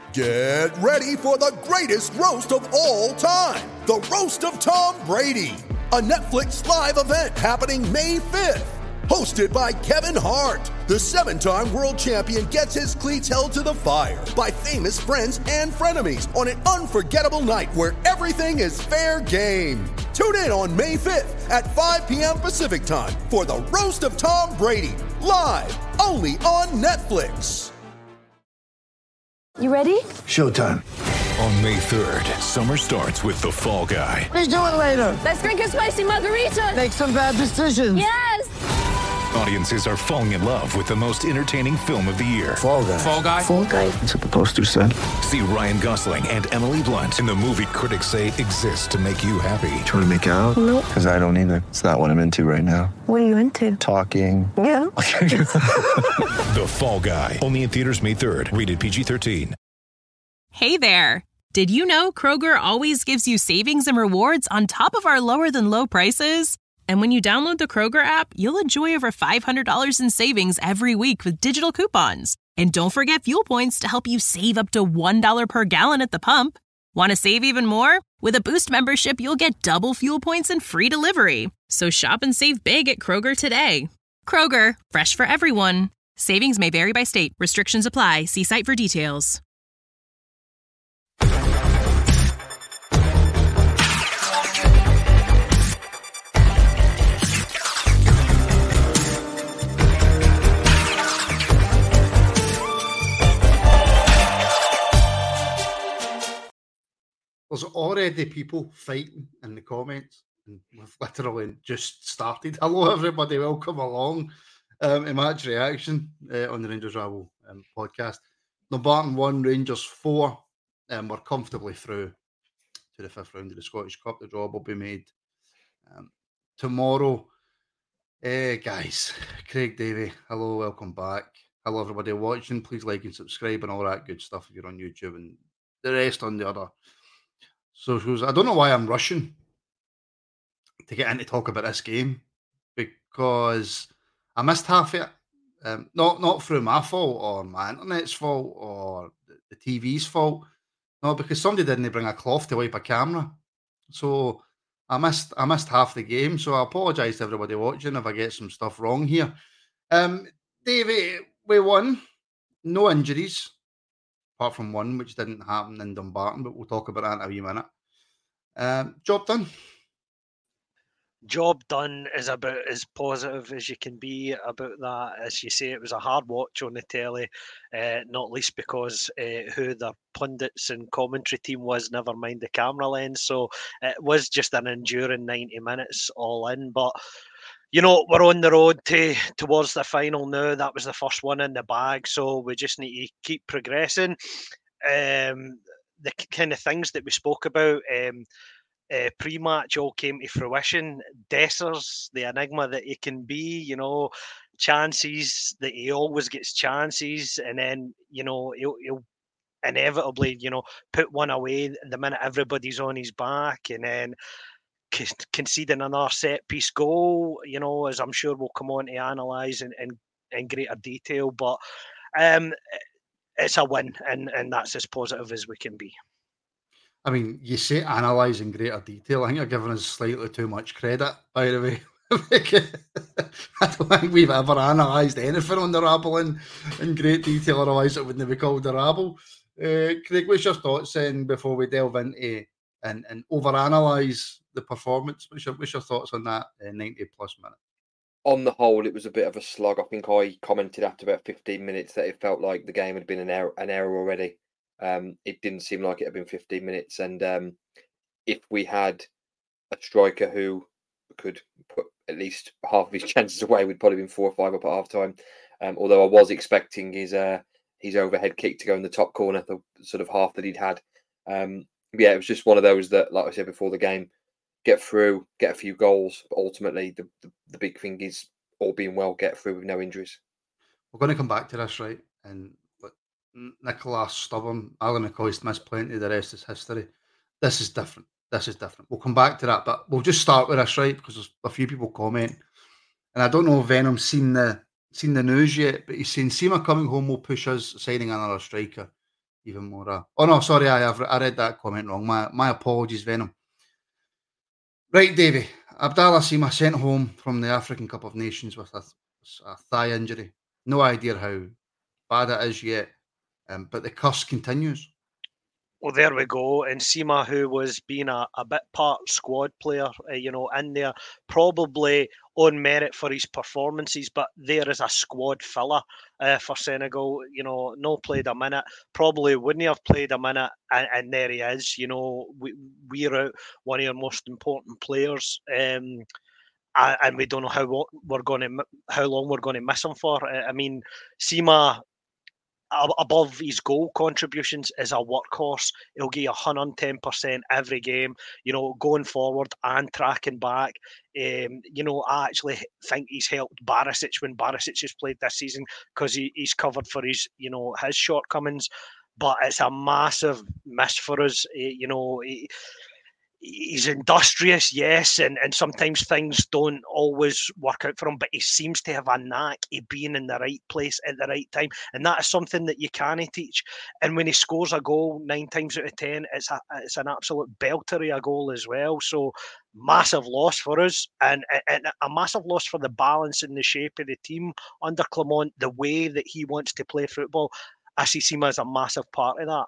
Get ready for the greatest roast of all time, the Roast of Tom Brady, a Netflix live event happening May 5th. Hosted by Kevin Hart, the 7-time world champion gets his cleats held to the fire by famous friends and frenemies on an unforgettable night where everything is fair game. Tune in on May 5th at 5 p.m. Pacific time for the Roast of Tom Brady, live only on Netflix. You ready? Showtime. On May 3rd, summer starts with The Fall Guy. Let's do it later. Let's drink a spicy margarita. Make some bad decisions. Yes! Audiences are falling in love with the most entertaining film of the year. Fall Guy. Fall Guy? Fall Guy. That's what the poster said. See Ryan Gosling and Emily Blunt in the movie critics say exists to make you happy. Trying to make it out? Nope. Because I don't either. It's not what I'm into right now. What are you into? Talking. Yeah. The Fall Guy. Only in theaters May 3rd. Rated PG-13. Hey there. Did you know Kroger always gives you savings and rewards on top of our lower than low prices? And when you download the Kroger app, you'll enjoy over $500 in savings every week with digital coupons. And don't forget fuel points to help you save up to $1 per gallon at the pump. Want to save even more? With a Boost membership, you'll get double fuel points and free delivery. So shop and save big at Kroger today. Kroger, fresh for everyone. Savings may vary by state. Restrictions apply. See site for details. There's already people fighting in the comments, and we've literally just started. Hello, everybody. Welcome along to Match Reaction on the Rangers Rabble podcast. Dumbarton 1, Rangers 4. We're comfortably through to the 5th round of the Scottish Cup. The draw will be made tomorrow. Guys, Craig Davey, hello, welcome back. Hello, everybody watching. Please like and subscribe and all that good stuff if you're on YouTube, and the rest on the other socials. I don't know why I'm rushing to get in to talk about this game, because I missed half of it. Not through my fault or my internet's fault or the TV's fault. No, because somebody didn't bring a cloth to wipe a camera. So I missed half the game. So I apologise to everybody watching if I get some stuff wrong here. Davey, we won. No injuries. Apart from one, which didn't happen in Dumbarton, but we'll talk about that in a wee minute. Job done. Job done is about as positive as you can be about that. As you say, it was a hard watch on the telly, not least because who the pundits and commentary team was, never mind the camera lens. So it was just an enduring 90 minutes all in. But you know, we're on the road towards the final now. That was the first one in the bag, so we just need to keep progressing. The kind of things that we spoke about pre-match all came to fruition. Dessers, the enigma that he can be, you know, chances that he always gets chances, and then, you know, he'll inevitably, you know, put one away the minute everybody's on his back, and then conceding another set piece goal, you know, as I'm sure we'll come on to analyse in greater detail. But it's a win, and that's as positive as we can be. I mean, you say analyse in greater detail. I think you're giving us slightly too much credit, by the way. I don't think we've ever analysed anything on the Rabble in great detail, otherwise it wouldn't be called the Rabble. Craig, what's your thoughts then before we delve into and overanalyse the performance? What's your thoughts on that 90 plus minutes? On the whole, it was a bit of a slog. I think I commented after about 15 minutes that it felt like the game had been an error already. It didn't seem like it had been 15 minutes. And if we had a striker who could put at least half of his chances away, we'd probably been 4 or 5 up at half time. Although I was expecting his overhead kick to go in the top corner, the sort of half that he'd had. Yeah, it was just one of those that, like I said before the game, get through, get a few goals. But ultimately, the big thing is, all being well, get through with no injuries. We're going to come back to this, right? And Nicolas stubborn, Alan McCoist missed plenty, the rest is history. This is different. We'll come back to that, but we'll just start with this, right? Because there's a few people comment. And I don't know if Venom's seen the news yet, but he's saying Seema coming home will push us signing another striker. even more. Oh no, sorry, I read that comment wrong. My apologies, Venom. Right, Davey. Abdallah Sima sent home from the African Cup of Nations with a thigh injury. No idea how bad it is yet, but the curse continues. Well, there we go. And Sima, who was being a bit part squad player, in there, probably on merit for his performances, but there is a squad filler for Senegal. No played a minute, probably wouldn't have played a minute, and there he is. We're out one of your most important players. And we don't know how long we're going to miss him for. I mean, Sima, above his goal contributions, is a workhorse. He'll give you 110% every game, going forward and tracking back. I actually think he's helped Barisic when Barisic has played this season because he's covered for his shortcomings. But it's a massive miss for us. He's industrious, yes, and sometimes things don't always work out for him, but he seems to have a knack of being in the right place at the right time, and that is something that you can't teach. And when he scores a goal 9 times out of 10, it's an absolute belter of a goal as well. So massive loss for us, and a massive loss for the balance and the shape of the team under Clement, the way that he wants to play football. I see Sima as a massive part of that.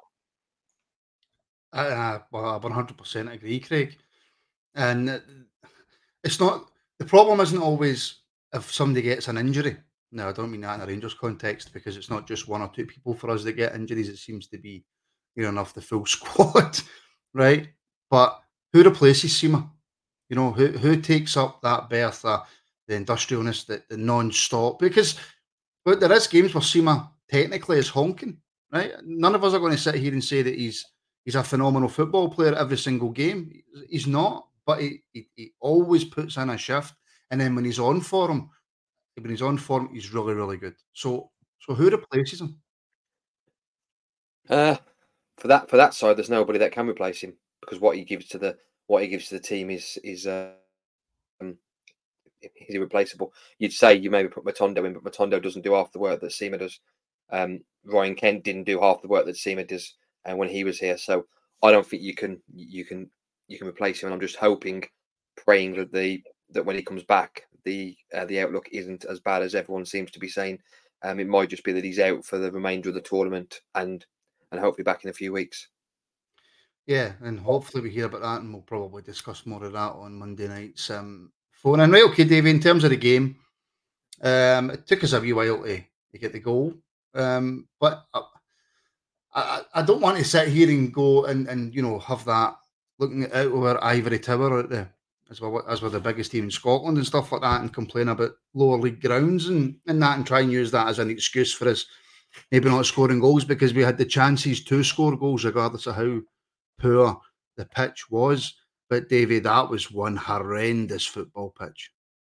Well, I 100% agree, Craig. And it's not, the problem isn't always if somebody gets an injury. No, I don't mean that in a Rangers context, because it's not just 1 or 2 people for us that get injuries. It seems to be, enough the full squad, right? But who replaces Sima? Who takes up that berth, the industrialness, the non-stop? Because there is games where Sima technically is honking, right? None of us are going to sit here and say that he's a phenomenal football player every single game. He's not, but he always puts in a shift. And then when he's on form, he's really, really good. So who replaces him? For that side, there's nobody that can replace him, because what he gives to the team is irreplaceable. You'd say you maybe put Matondo in, but Matondo doesn't do half the work that Sima does. Ryan Kent didn't do half the work that Sima does. And when he was here, so I don't think you can replace him. And I'm just hoping, praying that when he comes back, the outlook isn't as bad as everyone seems to be saying. It might just be that he's out for the remainder of the tournament, and hopefully back in a few weeks. Yeah, and hopefully we hear about that, and we'll probably discuss more of that on Monday night's phone. And right, okay, Davey, in terms of the game, it took us a wee while to get the goal, but I don't want to sit here and go and have that looking out over Ivory Tower out there as we're the biggest team in Scotland and stuff like that, and complain about lower league grounds and that, and try and use that as an excuse for us maybe not scoring goals, because we had the chances to score goals regardless of how poor the pitch was. But Davey, that was one horrendous football pitch.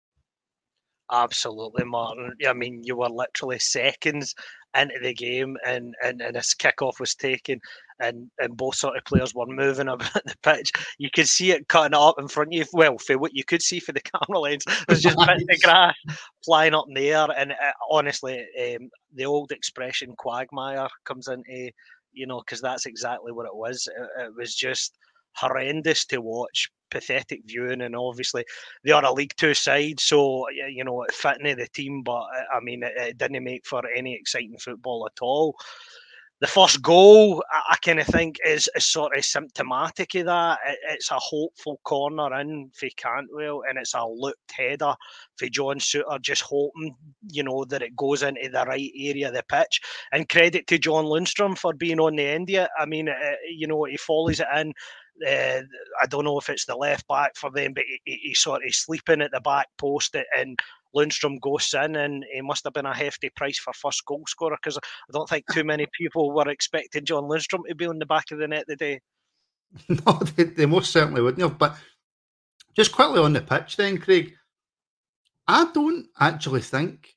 Absolutely, Martin. I mean, you were literally seconds into the game, and this kickoff was taken, and both sort of players were moving about the pitch. You could see it cutting up in front of you. Well, for what you could see for the camera lens, it was just bits of grass flying up in the air. And honestly, the old expression "quagmire" comes into, because that's exactly what it was. It was just horrendous to watch, pathetic viewing, and obviously they are a League Two side, so it fit into the team, but I mean it didn't make for any exciting football at all. The first goal, I kind of think, is sort of symptomatic of that. It's a hopeful corner in for Cantwell, and it's a looped header for John Souttar, just hoping, that it goes into the right area of the pitch. And credit to John Lundstrom for being on the end of it. I mean, he follows it in. I don't know if it's the left back for them, but he's sort of sleeping at the back post, and Lundstrom goes in, and he must have been a hefty price for first goal scorer, because I don't think too many people were expecting John Lundstrom to be on the back of the net today. No, they most certainly wouldn't have. But just quickly on the pitch then, Craig, I don't actually think,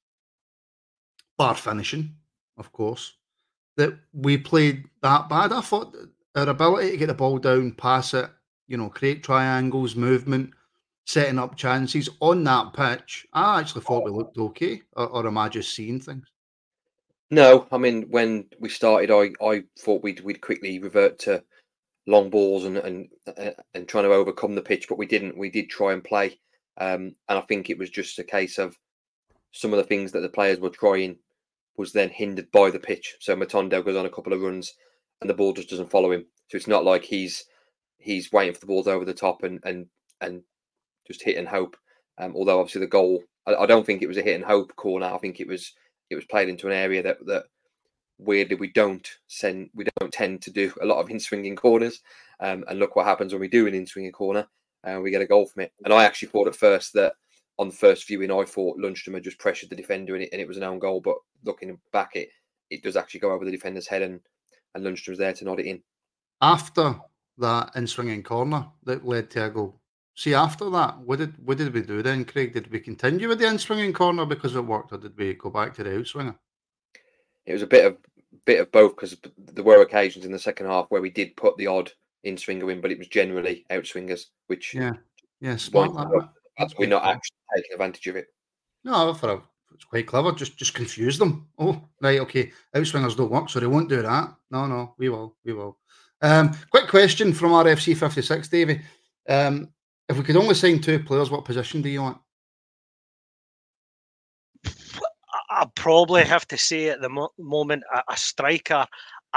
bar finishing, of course, that we played that bad. I thought our ability to get the ball down, pass it, create triangles, movement, setting up chances on that pitch, I actually thought we looked okay. Or am I just seeing things? No, I mean, when we started, I thought we'd quickly revert to long balls and trying to overcome the pitch, but we didn't. We did try and play, and I think it was just a case of some of the things that the players were trying was then hindered by the pitch. So Matondo goes on a couple of runs, and the ball just doesn't follow him. So it's not like he's waiting for the balls over the top and just hit and hope. Although obviously the goal, I don't think it was a hit and hope corner. I think it was played into an area that weirdly we don't tend to do a lot of in-swinging corners. And look what happens when we do an in-swinging corner and we get a goal from it. And I actually thought at first that on the first viewing, I thought Lundstram had just pressured the defender and it was an own goal. But looking back, it does actually go over the defender's head and Lundstram's there to nod it in. After that in-swinging corner that led to a goal, see, after that, what did we do then, Craig? Did we continue with the in-swinging corner because it worked, or did we go back to the outswinger? It was a bit of both, because there were occasions in the second half where we did put the odd in-swinger in, but it was generally outswingers, which smart. We're not actually taking advantage of it. No, it's quite clever. Just confuse them. Oh, right, okay. Outswingers don't work, so they won't do that. No, we will. Quick question from RFC 56, Davey. If we could only sign 2 players, what position do you want? I probably have to say at the moment a striker.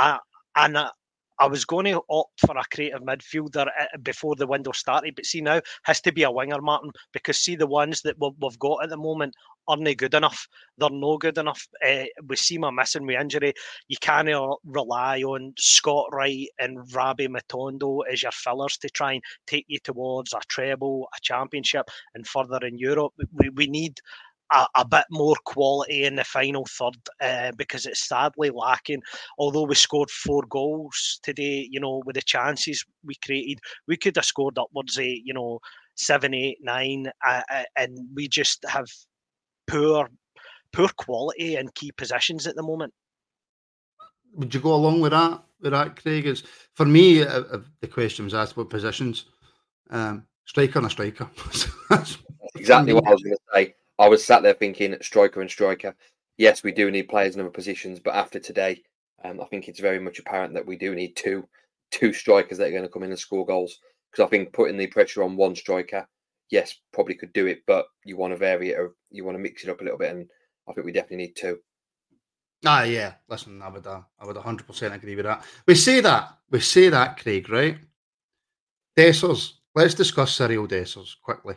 I was going to opt for a creative midfielder before the window started, but see now has to be a winger, Martin, because see the ones that we've got at the moment aren't good enough. They're no good enough. With Sima missing with injury, you can't rely on Scott Wright and Rabi Matondo as your fillers to try and take you towards a treble, a championship, and further in Europe. We need a bit more quality in the final third because it's sadly lacking. Although we scored 4 goals today, with the chances we created, we could have scored upwards of 7, 8, 9, and we just have poor quality in key positions at the moment. Would you go along with that, Craig? Is for me, the question was asked what positions. Striker and a striker. That's exactly what I was going to say. I was sat there thinking striker and striker. Yes, we do need players in other positions, but after today, I think it's very much apparent that we do need two strikers that are going to come in and score goals. Because I think putting the pressure on one striker, yes, probably could do it, but you want to vary it or you want to mix it up a little bit, and I think we definitely need 2. Yeah. Listen, I would 100% agree with that. We say that, Craig, right? Dessers. Let's discuss Cyril Dessers quickly.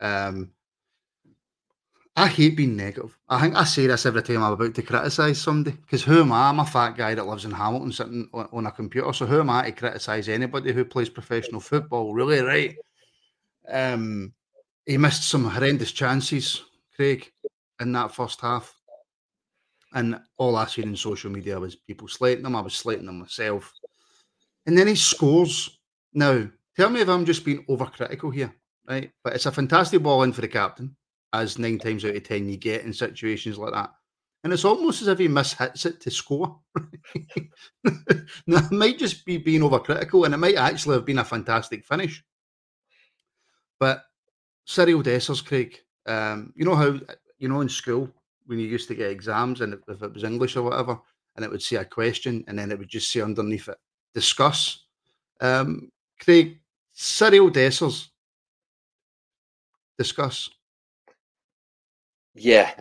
I hate being negative. I think I say this every time I'm about to criticise somebody, because who am I? I'm a fat guy that lives in Hamilton sitting on a computer, so who am I to criticise anybody who plays professional football, really, right? He missed some horrendous chances, Craig, in that first half. And all I seen in social media was people slating him. I was slating him myself. And then he scores. Now, tell me if I'm just being overcritical here, right? But it's a fantastic ball in for the captain, as 9 times out of 10 you get in situations like that. And it's almost as if he mishits it to score. Now, it might just be being overcritical, and it might actually have been a fantastic finish. But Cyril Dessers, Craig, you know how, in school, when you used to get exams, and if it was English or whatever, and it would say a question, and then it would just say underneath it, discuss. Craig, Cyril Dessers, discuss. Yeah,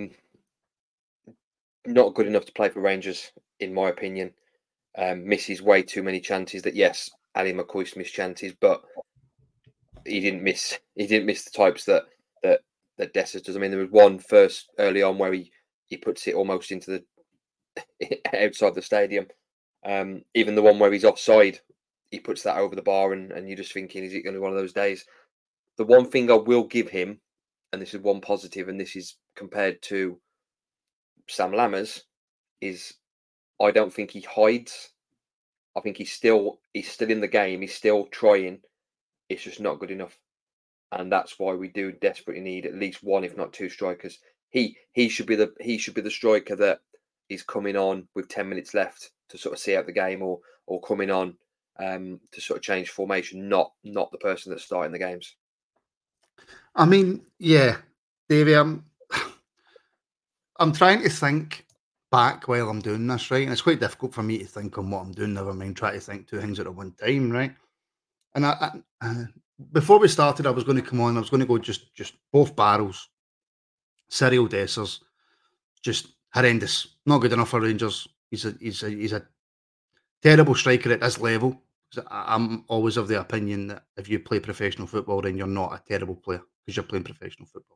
not good enough to play for Rangers, in my opinion. Misses way too many chances. That yes, Ali McCoist missed chances, but he didn't miss the types that Dessers does. I mean, there was one first early on where he puts it almost into the outside the stadium. Even the one where he's offside, he puts that over the bar, and you're just thinking, is it going to be one of those days? The one thing I will give him, and this is one positive, and this is compared to Sam Lammers, is I don't think he hides. I think he's still in the game. He's still trying. It's just not good enough, and that's why we do desperately need at least 1, if not 2, strikers. He should be the striker that is coming on with 10 minutes left to sort of see out the game, or coming on to sort of change formation. Not the person that's starting the games. I mean, yeah, Davey, I'm trying to think back while I'm doing this, right? And it's quite difficult for me to think on what I'm doing, never mind try to think two things at one time, right? And before we started, I was going to come on, I was going to go just both barrels, Cyril Dessers, just horrendous, not good enough for Rangers. He's a terrible striker at this level. I'm always of the opinion that if you play professional football, then you're not a terrible player because you're playing professional football.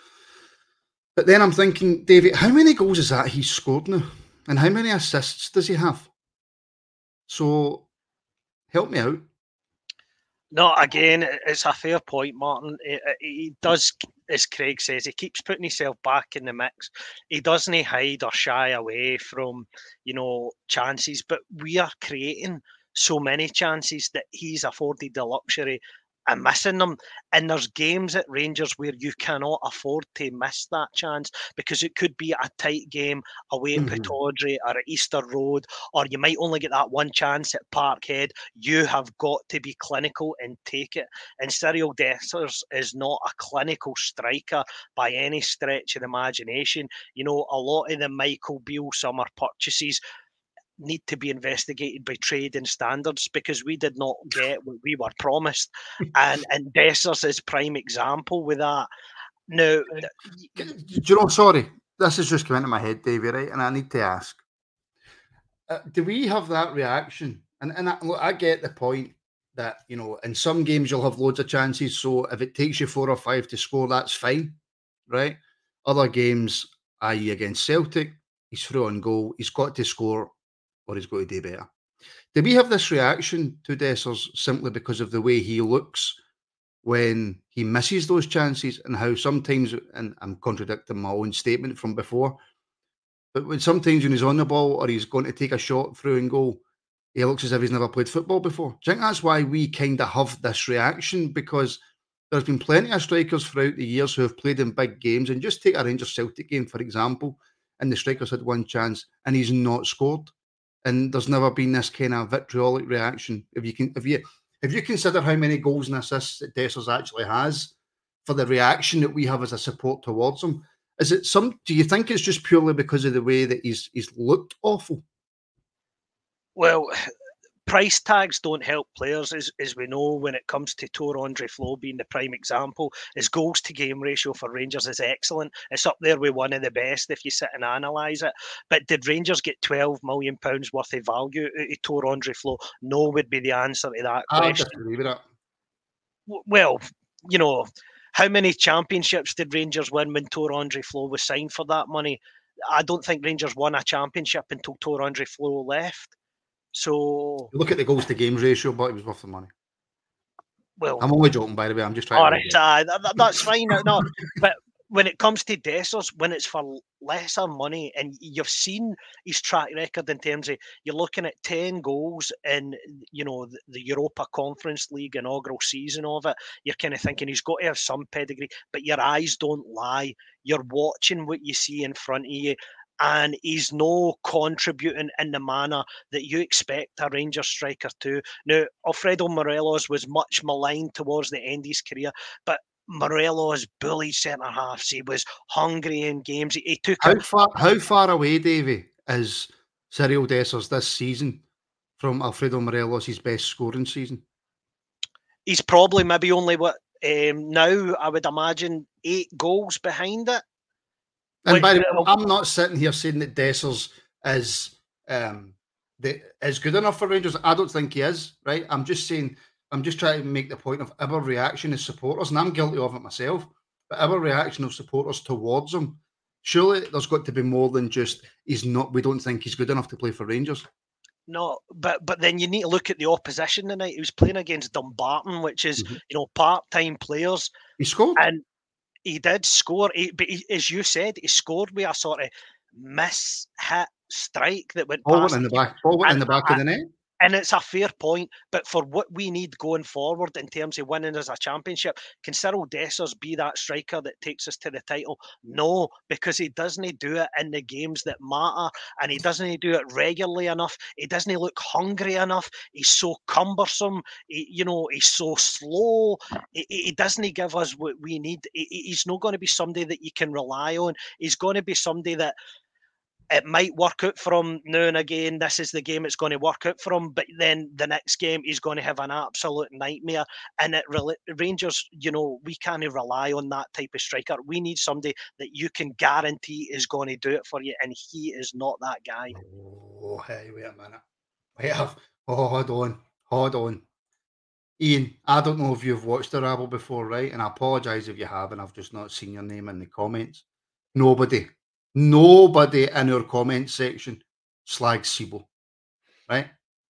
But then I'm thinking, David, how many goals is that he's scored now? And how many assists does he have? So, help me out. No, again, it's a fair point, Martin. He does, as Craig says, he keeps putting himself back in the mix. He doesn't hide or shy away from, chances, but we are creating so many chances that he's afforded the luxury and missing them. And there's games at Rangers where you cannot afford to miss that chance because it could be a tight game away at Pittodrie or at Easter Road, or you might only get that one chance at Parkhead. You have got to be clinical and take it. And Cyril Dessers is not a clinical striker by any stretch of the imagination. A lot of the Michael Beale summer purchases need to be investigated by trade and standards because we did not get what we were promised. and Dessers is prime example with that. Now, sorry, this has just come into my head, Davey, right? And I need to ask, do we have that reaction? And I get the point that, in some games you'll have loads of chances, so if it takes you 4 or 5 to score, that's fine, right? Other games, i.e. against Celtic, he's through on goal, he's got to score, or he's got to do better. Do we have this reaction to Dessers simply because of the way he looks when he misses those chances and how sometimes, and I'm contradicting my own statement from before, but sometimes when he's on the ball or he's going to take a shot through and goal, he looks as if he's never played football before. Do you think that's why we kind of have this reaction? Because there's been plenty of strikers throughout the years who have played in big games, and just take a Rangers-Celtic game, for example, and the striker's had one chance and he's not scored. And there's never been this kind of vitriolic reaction. If you consider how many goals and assists that Dessers actually has, for the reaction that we have as a support towards him, do you think it's just purely because of the way that he's looked awful? Well, price tags don't help players, as we know, when it comes to Tore-André Flo being the prime example. His goals to game ratio for Rangers is excellent. It's up there with one of the best if you sit and analyse it. But did Rangers get £12 million worth of value out of Tore-André Flo? No would be the answer to that question. I disagree with that. Well, how many championships did Rangers win when Tore-André Flo was signed for that money? I don't think Rangers won a championship until Tore-André Flo left. So look at the goals to games ratio, but it was worth the money. Well, I'm only joking, by the way. I'm just trying. That's fine. No, but when it comes to Dessers, when it's for lesser money, and you've seen his track record in terms of you're looking at 10 goals in the Europa Conference League inaugural season of it, you're kind of thinking he's got to have some pedigree. But your eyes don't lie. You're watching what you see in front of you. And he's no contributing in the manner that you expect a Rangers striker to. Now, Alfredo Morelos was much maligned towards the end of his career, but Morelos bullied centre-halves. He was hungry in games. He took How far away, Davey, is Cyril Dessers this season from Alfredo Morelos' best scoring season? He's probably maybe only now, I would imagine, 8 goals behind it. And by the way, I'm not sitting here saying that Dessers is good enough for Rangers. I don't think he is, right? I'm just trying to make the point of our reaction as supporters, and I'm guilty of it myself, but our reaction of supporters towards him, surely there's got to be more than just we don't think he's good enough to play for Rangers. No, but then you need to look at the opposition tonight. He was playing against Dumbarton, which is, part-time players. He scored. And he did score, but as you said, he scored with a sort of miss-hit strike that went past. Ball went in the back of the net. And it's a fair point, but for what we need going forward in terms of winning as a championship, can Cyril Dessers be that striker that takes us to the title? No, because he doesn't do it in the games that matter, and he doesn't do it regularly enough. He doesn't look hungry enough. He's so cumbersome. He's so slow. He doesn't give us what we need. He's not going to be somebody that you can rely on. He's going to be somebody that it might work out for him now and again. This is the game it's going to work out for him. But then the next game, he's going to have an absolute nightmare. And Rangers, we can't rely on that type of striker. We need somebody that you can guarantee is going to do it for you. And he is not that guy. Oh, hey, wait a minute. Hold on. Ian, I don't know if you've watched the Rabble before, right? And I apologise if you have, and I've just not seen your name in the comments. Nobody in our comment section slags Sibo, right?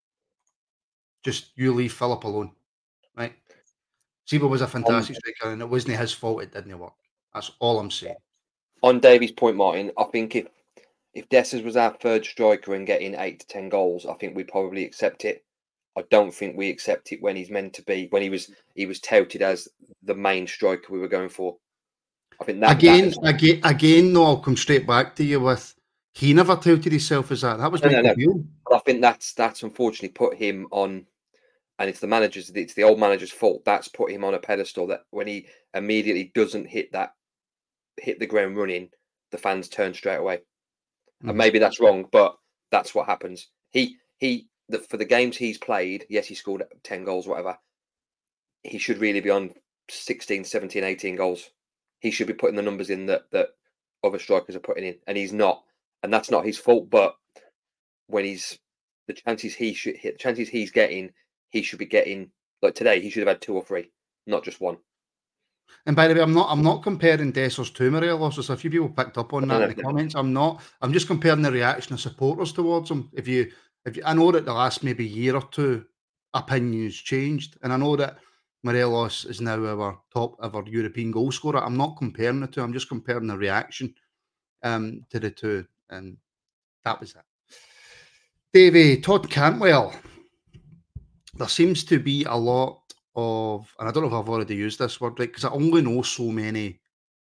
Just you leave Philip alone, right? Sibo was a fantastic striker, and it wasn't his fault it didn't work. That's all I'm saying. On Davy's point, Martin, I think if Dessers was our third striker and getting 8 to 10 goals, I think we'd probably accept it. I don't think we accept it when he's meant to be, when he was touted as the main striker we were going for. I think that again, though, I'll come straight back to you with he never touted himself as that. That was Michael Beale. I think that's unfortunately put him on, and it's the old manager's fault. That's put him on a pedestal that when he immediately doesn't hit the ground running, the fans turn straight away. And maybe that's wrong, but that's what happens. For the games he's played, yes, he scored 10 goals, whatever. He should really be on 16, 17, 18 goals. He should be putting the numbers in that other strikers are putting in, and he's not. And that's not his fault, but when the chances he's getting, he should be getting, like today, he should have had 2 or 3, not just 1. And by the way, I'm not comparing Dessers to Morelos. There's a few people picked up on that in the comments. I'm just comparing the reaction of supporters towards him. I know that the last maybe year or two, opinions changed, and I know that Morelos is now our top ever European goal scorer. I'm not comparing the two. I'm just comparing the reaction to the two, and that was it. Davey, Todd Cantwell. There seems to be a lot of, and I don't know if I've already used this word right, because I only know so many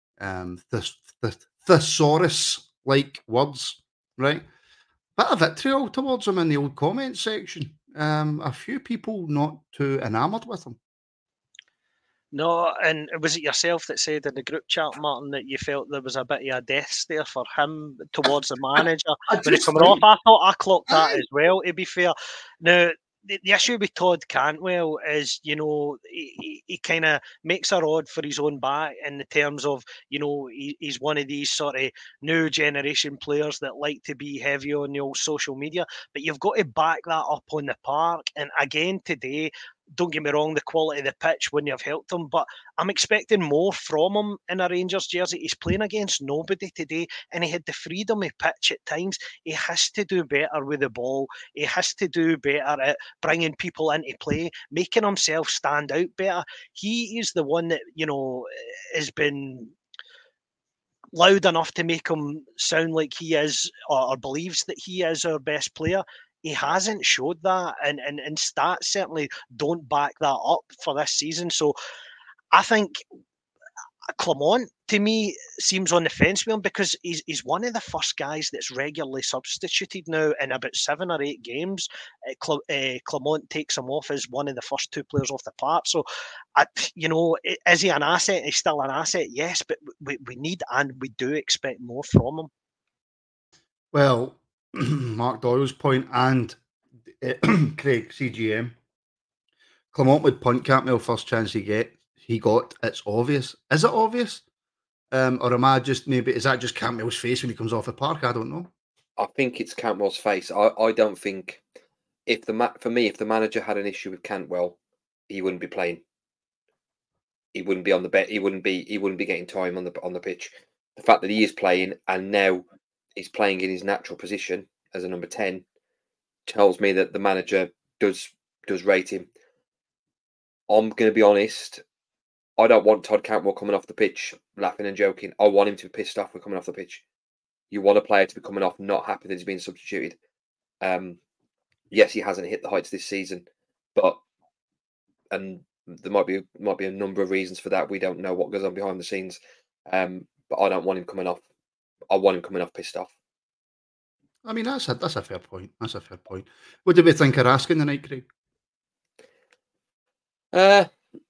thesaurus-like words, right? Bit of vitriol towards him in the old comment section. A few people not too enamoured with him. No, and was it yourself that said in the group chat, Martin, that you felt there was a bit of a death stare for him towards the manager when he coming off? I thought I clocked that as well, to be fair. Now, the issue with Todd Cantwell is, he kind of makes a rod for his own back in the terms of, he's one of these sort of new generation players that like to be heavy on the old social media, but you've got to back that up on the park. And again today, don't get me wrong, the quality of the pitch wouldn't have helped him, but I'm expecting more from him in a Rangers jersey. He's playing against nobody today, and he had the freedom of pitch at times. He has to do better with the ball. He has to do better at bringing people into play, making himself stand out better. He is the one that, has been loud enough to make him sound like he is, or believes that he is our best player. He hasn't showed that, and stats certainly don't back that up for this season. So I think Clement, to me, seems on the fence with him because he's one of the first guys that's regularly substituted now in about 7 or 8 games. Clement takes him off as one of the first 2 players off the park. So, is he an asset? He's still an asset, yes, but we need and we do expect more from him. Well, Mark Doyle's point and Craig, CGM, Clement would punt Cantwell first chance he got. It's obvious. Is it obvious? Or am I just, maybe, is that just Cantwell's face when he comes off the park? I don't know. I think it's Cantwell's face. I don't think, if the manager had an issue with Cantwell, he wouldn't be playing. He wouldn't be on the bet. He wouldn't be getting time on the pitch. The fact that he is playing and now he's playing in his natural position as a number 10 tells me that the manager does rate him. I'm going to be honest. I don't want Todd Cantwell coming off the pitch laughing and joking. I want him to be pissed off with coming off the pitch. You want a player to be coming off not happy that he's being substituted. Yes, he hasn't hit the heights this season, and there might be a number of reasons for that. We don't know what goes on behind the scenes, but I don't want him coming off. I want him coming off pissed off. I mean, that's a fair point. That's a fair point. What do we think of Raskin tonight, Craig?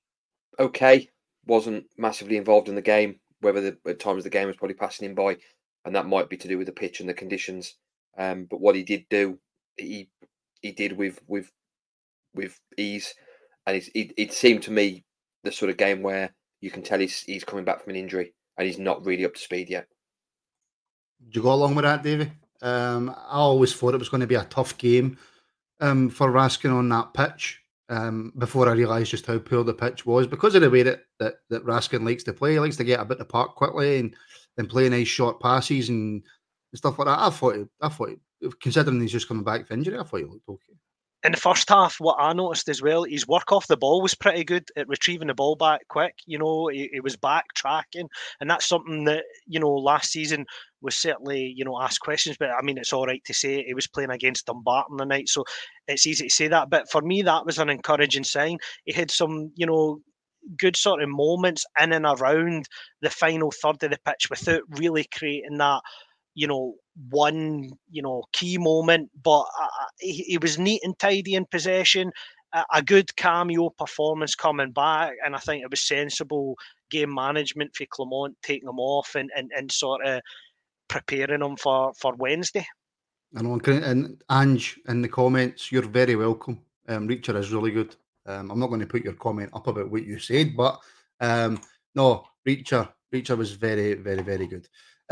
Okay. Wasn't massively involved in the game. Whether at times the game was probably passing him by. and that might be to do with the pitch and the conditions. But what he did do, he did with ease, and it seemed to me the sort of game where you can tell he's coming back from an injury and he's not really up to speed yet. Did you go along with that, Davey? I always thought it was going to be a tough game for Raskin on that pitch. Before I realised just how poor the pitch was, because of the way that Raskin likes to play. He likes to get a bit of the park quickly and play nice short passes and stuff like that. I thought, considering he's just coming back from injury, I thought he looked okay. In the first half, what I noticed as well, his work off the ball was pretty good at retrieving the ball back quick. You know, he was backtracking, and that's something that, you know, last season was certainly, you know, asked questions. But I mean, it's all right to say he was playing against Dumbarton the night, so it's easy to say that. But for me, that was an encouraging sign. He had some, you know, good sort of moments in and around the final third of the pitch without really creating that, you know, one, you know, key moment, but he was neat and tidy in possession, a good cameo performance coming back, and I think it was sensible game management for Clement, taking him off and sort of preparing him for Wednesday. I know, and Ange in the comments, you're very welcome. Reacher is really good. I'm not going to put your comment up about what you said, but no, Reacher was very, very, very good.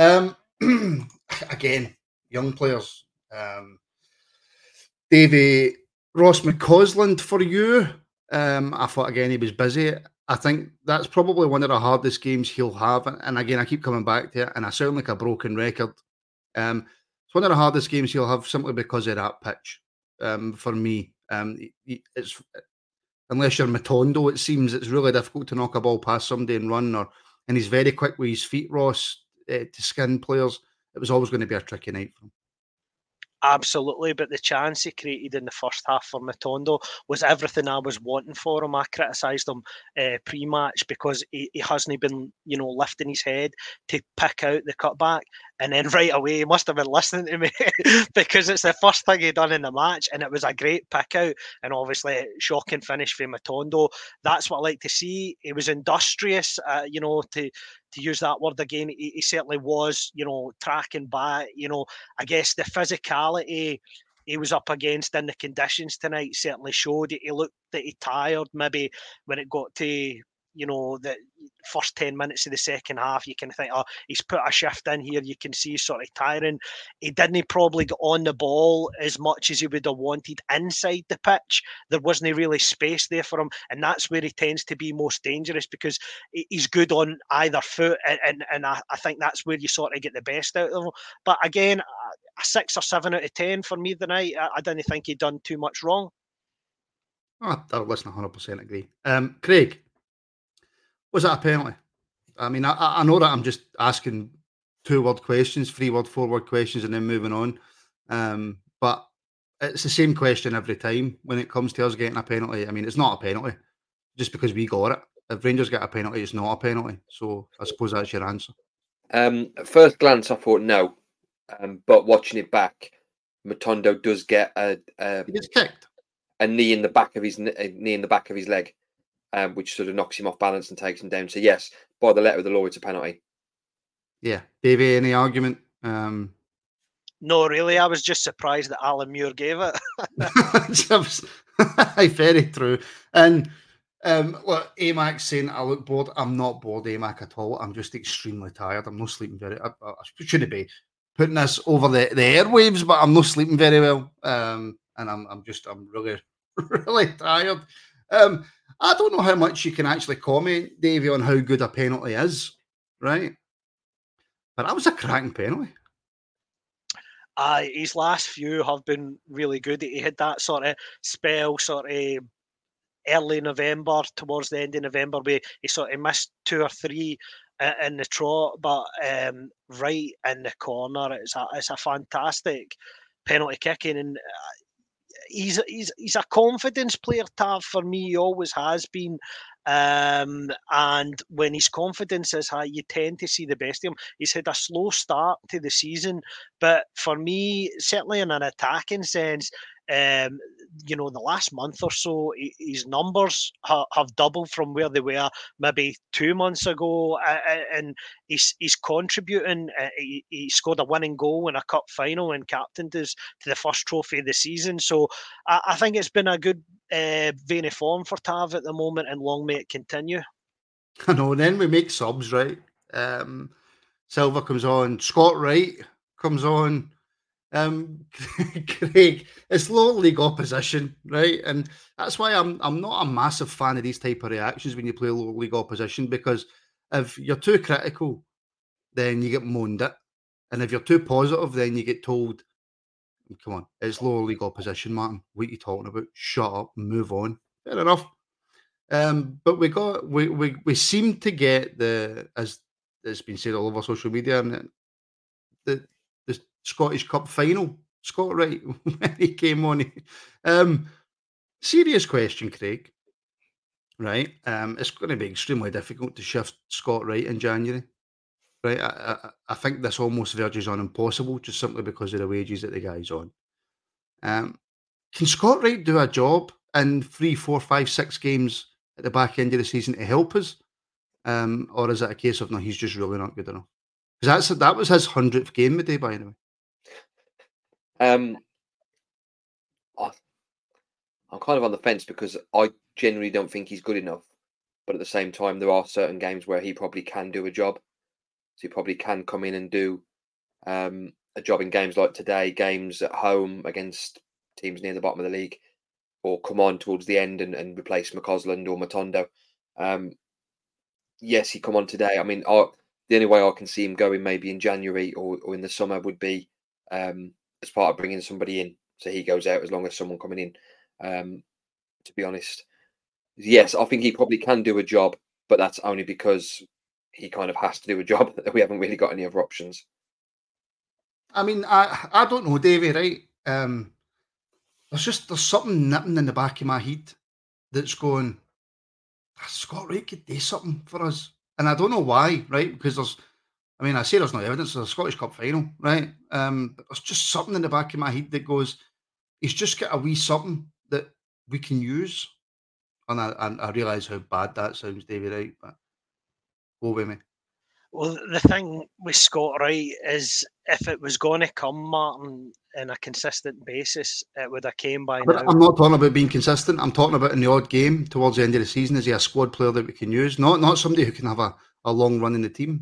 Again, young players. Davey, Ross McCausland for you. I thought again he was busy. I think that's probably one of the hardest games he'll have. And again, I keep coming back to it, and I sound like a broken record. It's one of the hardest games he'll have simply because of that pitch. For me, it's unless you're Matondo, it seems it's really difficult to knock a ball past somebody and run. And he's very quick with his feet, Ross, to skin players. It was always going to be a tricky night for him. Absolutely, but the chance he created in the first half for Matondo was everything I was wanting for him. I criticised him pre-match because he hasn't been, you know, lifting his head to pick out the cutback, and then right away he must have been listening to me because it's the first thing he done in the match, and it was a great pick out, and obviously shocking finish for Matondo. That's what I like to see. He was industrious, you know, to use that word again. He certainly was, you know, tracking back. You know, I guess the physicality he was up against in the conditions tonight certainly showed it. He looked that he tired maybe when it got to, you know, the first 10 minutes of the second half. You can think, oh, he's put a shift in here. You can see he's sort of tiring. He didn't probably get on the ball as much as he would have wanted inside the pitch. There wasn't really space there for him, and that's where he tends to be most dangerous because he's good on either foot, and I think that's where you sort of get the best out of him. But again, a 6 or 7 out of 10 for me tonight. I didn't think he'd done too much wrong. Oh, I listen, 100% agree. Craig, was that a penalty? I mean, I know that I'm just asking 2-word questions, 3-word, 4-word questions, and then moving on. But it's the same question every time when it comes to us getting a penalty. I mean, it's not a penalty just because we got it. If Rangers get a penalty, it's not a penalty. So I suppose that's your answer. At first glance, I thought no. But watching it back, Matondo does get he gets kicked. A knee in the back of his leg, which sort of knocks him off balance and takes him down. So yes, by the letter of the law, it's a penalty. Yeah, Davey, any argument? No, really. I was just surprised that Alan Muir gave it. Very true. And look, AMAC saying I look bored. I'm not bored, AMAC, at all. I'm just extremely tired. I'm not sleeping very. I shouldn't be putting this over the airwaves, but I'm not sleeping very well. And I'm really, really tired. I don't know how much you can actually comment, Davey, on how good a penalty is, right? But that was a cracking penalty. His last few have been really good. He had that sort of spell, sort of early November, towards the end of November, where he sort of missed 2 or 3 in the trot, but right in the corner. It's a fantastic penalty kicking, and he's a confidence player to have for me. He always has been. And when his confidence is high, you tend to see the best of him. He's had a slow start to the season, but for me, certainly in an attacking sense, the last month or so, his numbers have doubled from where they were maybe 2 months ago, and he's contributing. He scored a winning goal in a cup final and captained us to the first trophy of the season. So I think it's been a good vein of form for Tav at the moment, and long may it continue. I know. And then we make subs, right? Silva comes on, Scott Wright comes on. Craig, it's low league opposition, right? And that's why I'm not a massive fan of these type of reactions when you play low league opposition, because if you're too critical, then you get moaned at, and if you're too positive, then you get told, "Come on, it's lower league opposition, Martin. What are you talking about? Shut up, move on." Fair enough. But we seem to get as it's been said all over social media, and the Scottish Cup final, Scott Wright, when he came on. Serious question, Craig. Right, it's going to be extremely difficult to shift Scott Wright in January. Right, I think this almost verges on impossible, just simply because of the wages that the guy's on. Can Scott Wright do a job in 3, 4, 5, 6 games at the back end of the season to help us? Or is it a case of, no, he's just really not good enough? Because that was his 100th game today, by the way. I'm kind of on the fence because I generally don't think he's good enough. But at the same time, there are certain games where he probably can do a job. So he probably can come in and do a job in games like today, games at home against teams near the bottom of the league, or come on towards the end and replace McCausland or Matondo. Yes, he come on today. I mean, the only way I can see him going maybe in January or in the summer would be as part of bringing somebody in. So he goes out as long as someone coming in. To be honest, yes, I think he probably can do a job, but that's only because he kind of has to do a job. We haven't really got any other options. I mean, I don't know, Davey, right? There's something nipping in the back of my head that's going, Scott Wright could do something for us. And I don't know why, right? Because I say there's no evidence of a Scottish Cup final, right? But there's just something in the back of my head that goes, he's just got a wee something that we can use. And I realise how bad that sounds, Davey, right? But go with me. Well, the thing with Scott Wright is if it was going to come, Martin, on a consistent basis, it would have came by now. I'm not talking about being consistent. I'm talking about in the odd game towards the end of the season. Is he a squad player that we can use? Not somebody who can have a long run in the team.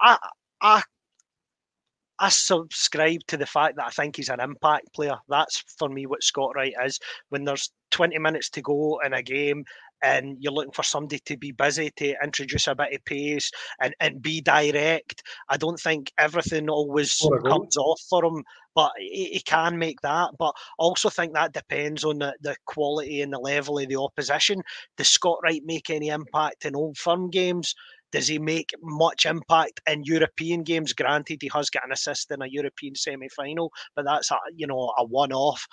I subscribe to the fact that I think he's an impact player. That's for me what Scott Wright is. When there's 20 minutes to go in a game and you're looking for somebody to be busy, to introduce a bit of pace and be direct, I don't think everything always comes off for him, but he can make that. But I also think that depends on the quality and the level of the opposition. Does Scott Wright make any impact in Old Firm games? Does he make much impact in European games? Granted, he has got an assist in a European semi-final, but that's a one-off.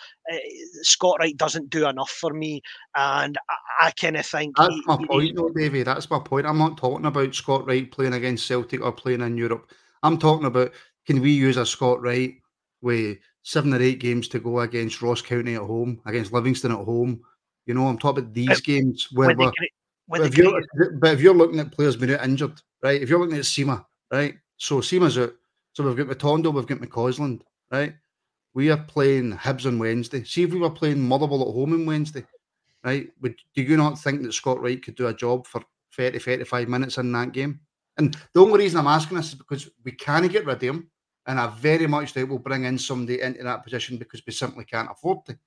Scott Wright doesn't do enough for me, and I kind of think that's my point, though, Davey. That's my point. I'm not talking about Scott Wright playing against Celtic or playing in Europe. I'm talking about, can we use a Scott Wright with 7 or 8 games to go against Ross County at home, against Livingston at home? You know, I'm talking about these games where we're. But if you're looking at players being out injured, right? If you're looking at Sima, right? So Sima's out. So we've got Matondo, we've got McCausland, right? We are playing Hibs on Wednesday. See if we were playing Motherwell at home on Wednesday, right? Do you not think that Scott Wright could do a job for 30, 35 minutes in that game? And the only reason I'm asking this is because we can't get rid of him, and I very much doubt we'll bring in somebody into that position because we simply can't afford to.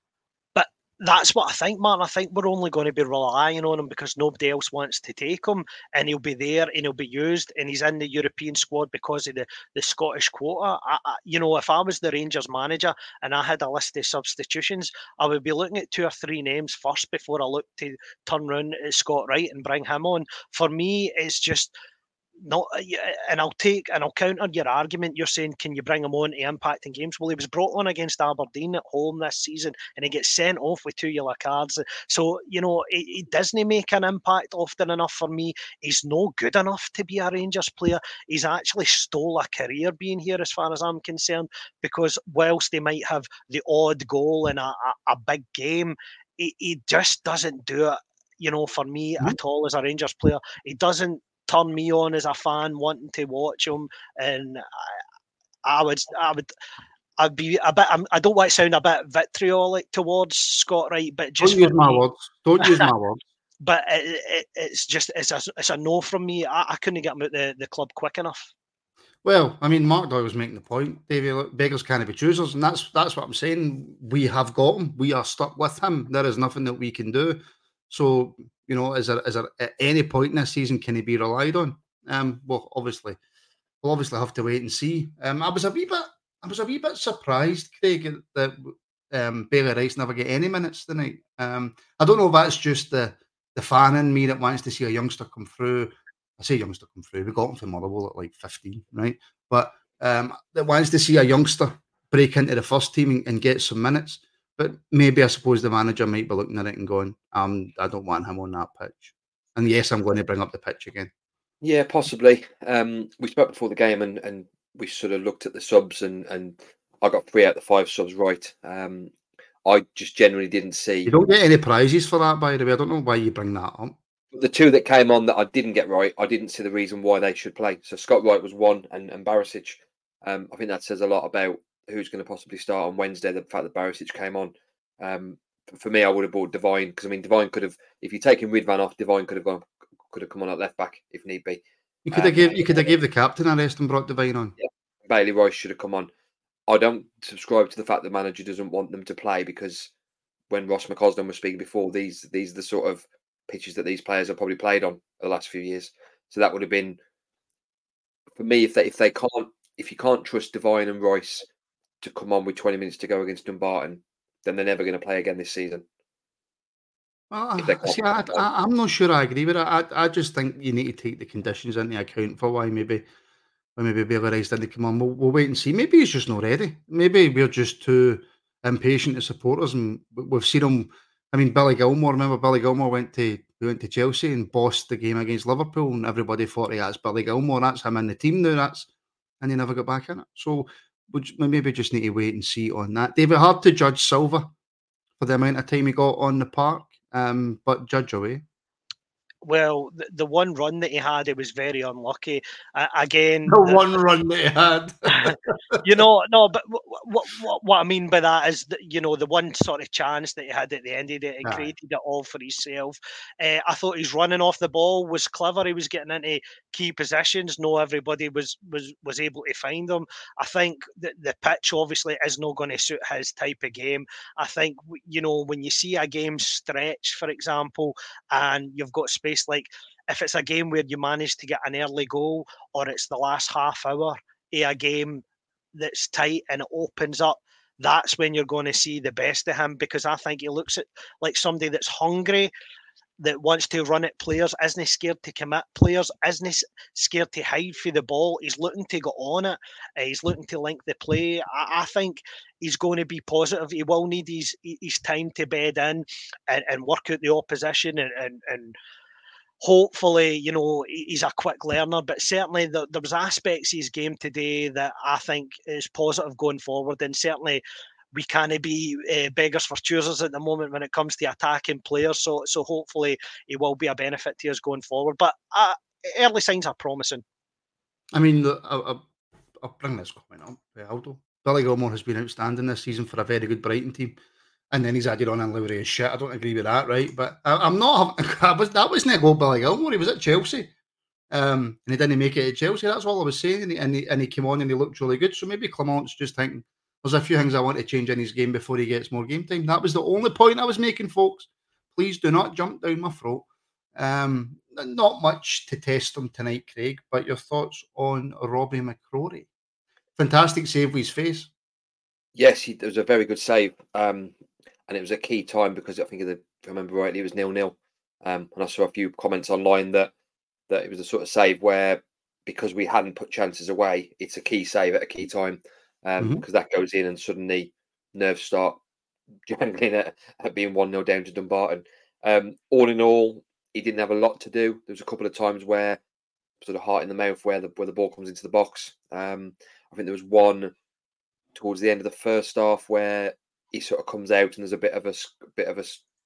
That's what I think, Martin. I think we're only going to be relying on him because nobody else wants to take him, and he'll be there and he'll be used, and he's in the European squad because of the Scottish quota. If I was the Rangers manager and I had a list of substitutions, I would be looking at 2 or 3 names first before I look to turn round at Scott Wright and bring him on. For me, it's just not, and I'll counter your argument. You're saying, can you bring him on to impact in games? Well, he was brought on against Aberdeen at home this season and he gets sent off with 2 yellow cards. So, he doesn't make an impact often enough for me. He's no good enough to be a Rangers player. He's actually stole a career being here as far as I'm concerned, because whilst they might have the odd goal in a big game, he just doesn't do it, you know, for me at all as a Rangers player. He doesn't turn me on as a fan wanting to watch him, and I'd be a bit. I don't want to sound a bit vitriolic towards Scott Wright, but just don't use my words. Don't use my words. But it's a no from me. I couldn't get him out the club quick enough. Well, I mean, Mark Doyle was making the point, Davey. Look, beggars can't be choosers, and that's what I'm saying. We have got him. We are stuck with him. There is nothing that we can do. So, you know, is there at any point in this season can he be relied on? Well, obviously, we'll obviously have to wait and see. I was a wee bit surprised, Craig, that Bailey Rice never get any minutes tonight. I don't know if that's just the fan in me that wants to see a youngster come through. I say youngster come through. We got him from Motherwell at like 15, right? But that wants to see a youngster break into the first team and get some minutes. But maybe I suppose the manager might be looking at it and going, I don't want him on that pitch. And yes, I'm going to bring up the pitch again. Yeah, possibly. We spoke before the game and we sort of looked at the subs and I got 3 out of the 5 subs right. I just generally didn't see. You don't get any prizes for that, by the way. I don't know why you bring that up. The 2 that came on that I didn't get right, I didn't see the reason why they should play. So Scott Wright was 1 and Barisic. I think that says a lot about who's going to possibly start on Wednesday, the fact that Barisic came on. For me, I would have bought Devine because, I mean, Devine could have, if you're taking Ridvan off, Devine could have come on at left back if need be. You could have gave the captain a rest and brought Devine on. Yeah, Bailey Rice should have come on. I don't subscribe to the fact the manager doesn't want them to play because when Ross McCosden was speaking before, these are the sort of pitches that these players have probably played on the last few years. So that would have been, for me, if you can't trust Devine and Rice to come on with 20 minutes to go against Dumbarton, then they're never going to play again this season. I'm not sure I agree with it. I just think you need to take the conditions into account for why maybe Bailey Rice didn't come on. We'll wait and see. Maybe he's just not ready. Maybe we're just too impatient as supporters, and we've seen him. I mean, Billy Gilmore. Remember, Billy Gilmore went to Chelsea and bossed the game against Liverpool, and everybody thought, "Yeah, that's Billy Gilmore. That's him in the team now." And he never got back in it. So we maybe just need to wait and see on that. David, hard to judge Silva for the amount of time he got on the park, but judge away. Well, the one run that he had, it was very unlucky. Again, one run that he had. But what I mean by that is that, the one sort of chance that he had at the end of it, he created it all for himself. I thought his running off the ball was clever. He was getting into key positions. No, everybody was able to find him. I think that the pitch obviously is not going to suit his type of game. I think, when you see a game stretch, for example, and you've got space, like if it's a game where you manage to get an early goal or it's the last half hour of a game that's tight and it opens up, that's when you're going to see the best of him, because I think he looks at like somebody that's hungry, that wants to run at players, isn't scared to commit players, isn't scared to hide for the ball. He's looking to go on it. He's looking to link the play. I think he's going to be positive. He will need his time to bed in and work out the opposition and hopefully, he's a quick learner, but certainly there was aspects of his game today that I think is positive going forward, and certainly we can't be beggars for choosers at the moment when it comes to attacking players, so hopefully he will be a benefit to us going forward, but early signs are promising. I mean, I'll bring this comment up, Aldo. Billy Gilmore has been outstanding this season for a very good Brighton team. And then he's added on in Lowry as shit. I don't agree with that, right? But I'm not. That wasn't a goal, Billy Gilmore. He was at Chelsea, and he didn't make it at Chelsea. That's all I was saying. And he came on and he looked really good. So maybe Clement's just thinking there's a few things I want to change in his game before he gets more game time. That was the only point I was making, folks. Please do not jump down my throat. Not much to test him tonight, Craig. But your thoughts on Robbie McCrory? Fantastic save with his face. Yes, it was a very good save. And it was a key time because I think, if I remember rightly, it was 0-0. And I saw a few comments online that it was a sort of save where, because we hadn't put chances away, it's a key save at a key time, because that goes in and suddenly nerves start jangling at being 1-0 down to Dumbarton. All in all, he didn't have a lot to do. There was a couple of times where sort of heart in the mouth where the ball comes into the box. I think there was one towards the end of the first half where he sort of comes out and there's a bit of a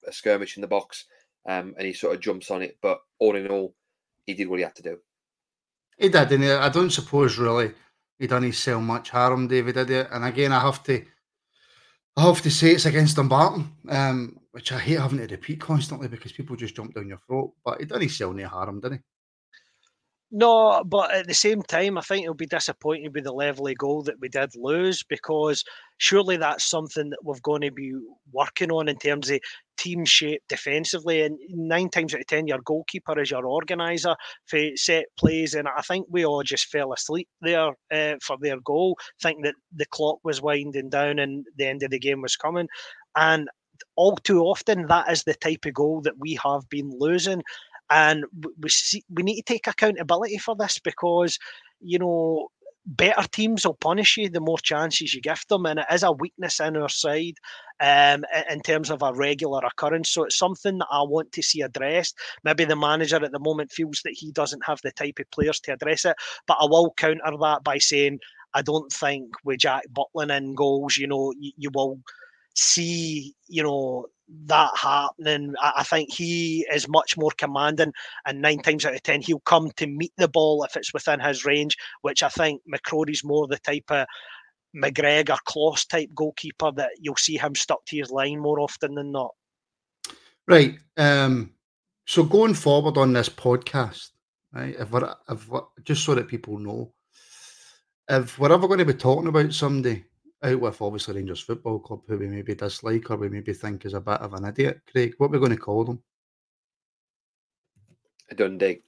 a skirmish in the box, and he sort of jumps on it. But all in all, he did what he had to do. He did, and I don't suppose really he done himself much harm, David, did he? And again, I have to say it's against Dumbarton, which I hate having to repeat constantly because people just jump down your throat. But he done himself no harm, didn't he? No, but at the same time, I think he'll be disappointed with the level of goal that we did lose, because surely that's something that we're going to be working on in terms of team shape defensively. And 9 times out of 10, your goalkeeper is your organiser for set plays. And I think we all just fell asleep there for their goal, thinking that the clock was winding down and the end of the game was coming. And all too often, that is the type of goal that we have been losing. And we need to take accountability for this, because, you know, better teams will punish you the more chances you give them. And it is a weakness in our side in terms of a regular occurrence. So it's something that I want to see addressed. Maybe the manager at the moment feels that he doesn't have the type of players to address it. But I will counter that by saying I don't think with Jack Butland in goals, you know, you will see, you know, that happening. I think he is much more commanding, and 9 times out of 10 he'll come to meet the ball if it's within his range, which I think McCrory's more the type of McGregor, Kloss type goalkeeper that you'll see him stuck to his line more often than not. Right. So going forward on this podcast, right, if we're, just so that people know, if we're ever going to be talking about somebody out with obviously Rangers Football Club who we maybe dislike or we maybe think is a bit of an idiot, Craig, what are we going to call them? Dundee.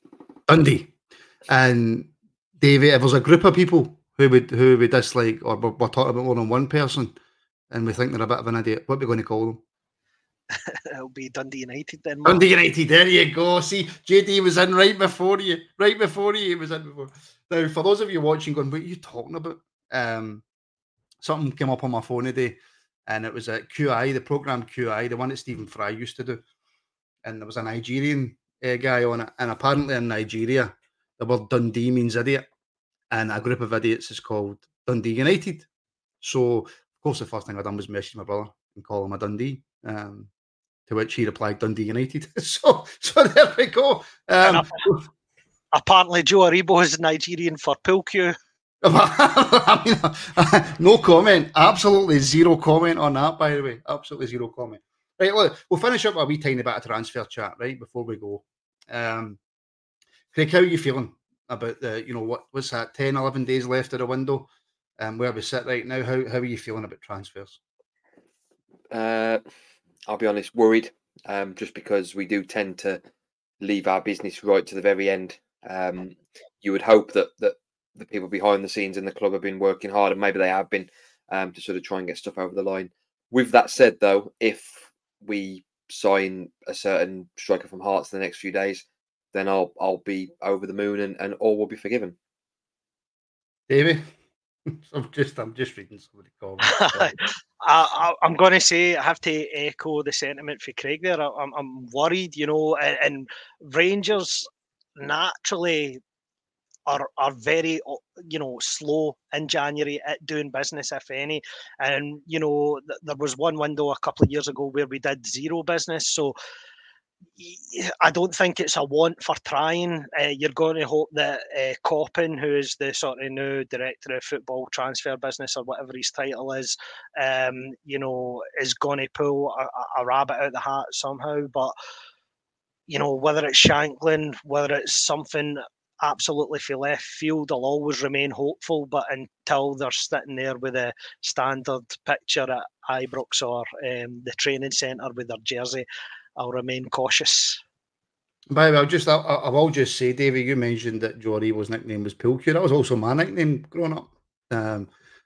And Davey, if there's a group of people who we dislike, or we're talking about more than one person and we think they're a bit of an idiot, what are we going to call them? It'll be Dundee United then. Mark. Dundee United, there you go. See, JD was in right before you. He was in before. Now, for those of you watching going, what are you talking about? Something came up on my phone today, and it was at QI, the programme QI, the one that Stephen Fry used to do. And there was a Nigerian guy on it. And apparently in Nigeria, the word Dundee means idiot. And a group of idiots is called Dundee United. So, of course, the first thing I done was message my brother and call him a Dundee. To which he replied, Dundee United. so there we go. Apparently, Joe Aribo is Nigerian for pool cue. I mean, no comment. Absolutely zero comment on that, by the way. Absolutely zero comment. Right, look, we'll finish up a wee tiny bit of transfer chat, right, before we go. Craig, how are you feeling about the, you know, what's that, 10, 11 days left of the window, where we sit right now? How are you feeling about transfers? I'll be honest, worried, just because we do tend to leave our business right to the very end. You would hope that the people behind the scenes in the club have been working hard, and maybe they have been, to sort of try and get stuff over the line. With that said, though, if we sign a certain striker from Hearts in the next few days, then I'll be over the moon, and all will be forgiven. David, I'm just reading some of the comments. I'm going to say I have to echo the sentiment for Craig there. I'm worried, you know, and Rangers naturally are very, you know, slow in January at doing business, if any. And, you know, there was one window a couple of years ago where we did zero business. So I don't think it's a want for trying. You're going to hope that Coppin, who is the sort of new director of football transfer business or whatever his title is, you know, is going to pull a rabbit out of the hat somehow. But, you know, whether it's Shanklin, whether it's something absolutely for left field, I'll always remain hopeful. But until they're sitting there with a standard picture at Ibrox or the training centre with their jersey, I'll remain cautious. By the way, I will just say, David, you mentioned that Joe Aribo's nickname was Pool Cue. That was also my nickname growing up. I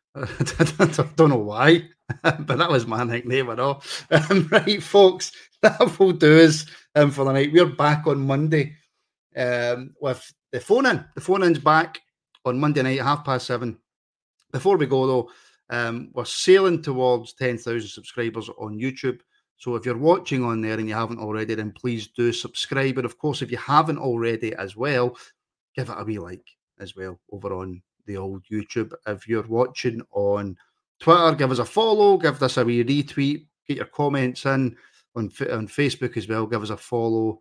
don't know why, but that was my nickname at all. Right, folks, that will do us for the night. We're back on Monday with the phone-in. The phone-in's back on Monday night at 7:30. Before we go, though, we're sailing towards 10,000 subscribers on YouTube. So if you're watching on there and you haven't already, then please do subscribe. And of course, if you haven't already as well, give it a wee like as well over on the old YouTube. If you're watching on Twitter, give us a follow, give us a wee retweet, get your comments in. on Facebook as well. Give us a follow.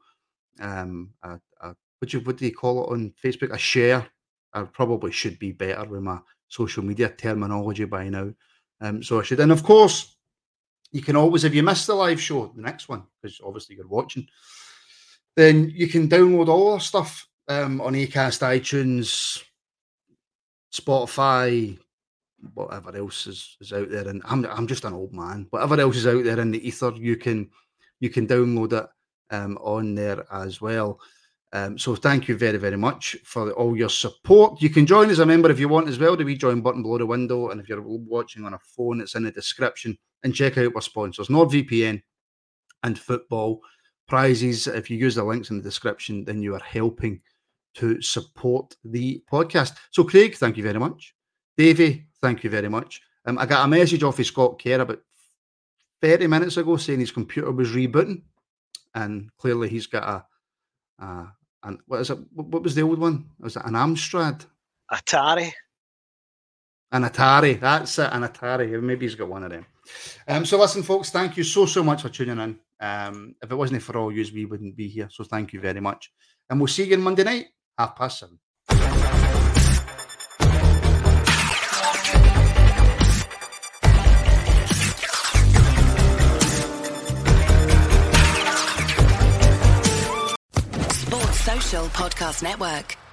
What do you call it on Facebook? A share. I probably should be better with my social media terminology by now. So I should. And of course, you can always, if you missed the live show, the next one, because obviously you're watching, then you can download all our stuff on Acast, iTunes, Spotify, whatever else is out there. And I'm just an old man. Whatever else is out there in the ether, you can download it on there as well. So thank you very, very much for all your support. You can join as a member if you want as well. The wee join button below the window. And if you're watching on a phone, it's in the description. And check out our sponsors, NordVPN and Football Prizes. If you use the links in the description, then you are helping to support the podcast. So Craig, thank you very much. Davey, thank you very much. I got a message off of Scott Kerr about 30 minutes ago saying his computer was rebooting. And clearly he's got and what is it? What was the old one? Was it an Amstrad? Atari. An Atari. That's it. An Atari. Maybe he's got one of them. So listen, folks, thank you so much for tuning in. If it wasn't for all yous, we wouldn't be here. So thank you very much. And we'll see you again Monday night, 7:30. Podcast Network.